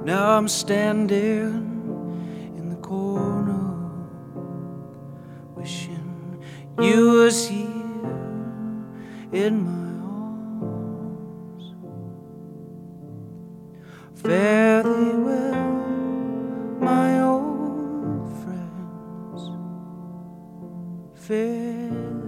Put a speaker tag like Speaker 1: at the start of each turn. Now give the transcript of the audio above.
Speaker 1: Now I'm standing in the corner, wishing you was here in my arms. Fare thee well, my old friends. Fare